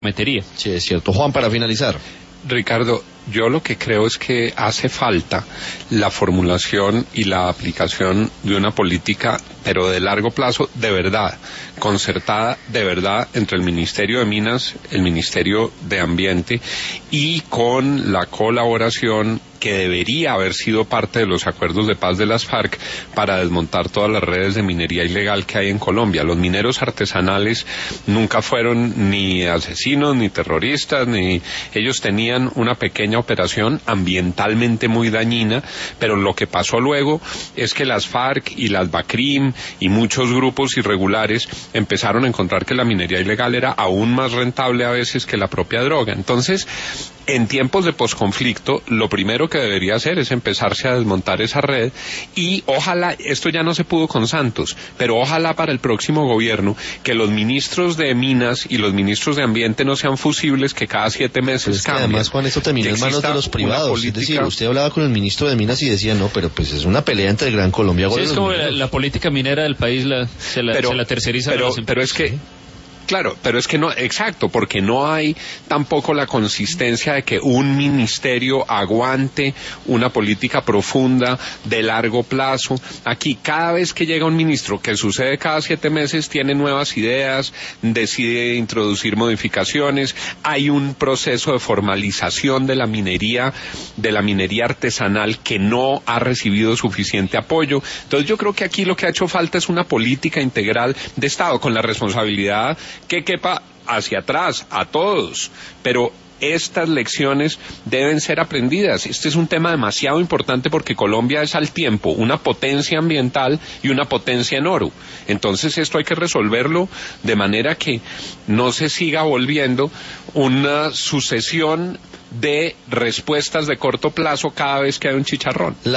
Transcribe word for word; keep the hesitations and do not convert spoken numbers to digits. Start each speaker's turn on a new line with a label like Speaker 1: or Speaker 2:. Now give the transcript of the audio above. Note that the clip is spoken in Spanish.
Speaker 1: metería.
Speaker 2: Sí, es cierto. Juan, para finalizar.
Speaker 3: Ricardo, yo lo que creo es que hace falta la formulación y la aplicación de una política, pero de largo plazo, de verdad, concertada de verdad entre el Ministerio de Minas, el Ministerio de Ambiente y con la colaboración que debería haber sido parte de los acuerdos de paz de las FARC para desmontar todas las redes de minería ilegal que hay en Colombia. Los mineros artesanales nunca fueron ni asesinos, ni terroristas, ni ellos tenían una pequeña operación ambientalmente muy dañina, pero lo que pasó luego es que las FARC y las BACRIM y muchos grupos irregulares empezaron a encontrar que la minería ilegal era aún más rentable a veces que la propia droga. Entonces, en tiempos de posconflicto, lo primero que debería hacer es empezarse a desmontar esa red y ojalá, esto ya no se pudo con Santos, pero ojalá para el próximo gobierno que los ministros de Minas y los ministros de Ambiente no sean fusibles que cada siete meses
Speaker 2: pues es que
Speaker 3: cambien.
Speaker 2: Además, Juan, esto termina en manos de los privados. Política... Es decir, usted hablaba con el ministro de Minas y decía, no, pero pues es una pelea entre el Gran Colombia.
Speaker 1: Sí, es como la, la política minera del país la, se, la,
Speaker 3: pero,
Speaker 1: se la terceriza.
Speaker 3: Pero,
Speaker 1: a las
Speaker 3: pero es que... Claro, pero es que no, exacto, porque no hay tampoco la consistencia de que un ministerio aguante una política profunda de largo plazo. Aquí, cada vez que llega un ministro, que sucede cada siete meses, tiene nuevas ideas, decide introducir modificaciones, hay un proceso de formalización de la minería, de la minería artesanal que no ha recibido suficiente apoyo. Entonces yo creo que aquí lo que ha hecho falta es una política integral de Estado con la responsabilidad que quepa hacia atrás, a todos, pero estas lecciones deben ser aprendidas. Este es un tema demasiado importante porque Colombia es al tiempo una potencia ambiental y una potencia en oro. Entonces esto hay que resolverlo de manera que no se siga volviendo una sucesión de respuestas de corto plazo cada vez que hay un chicharrón.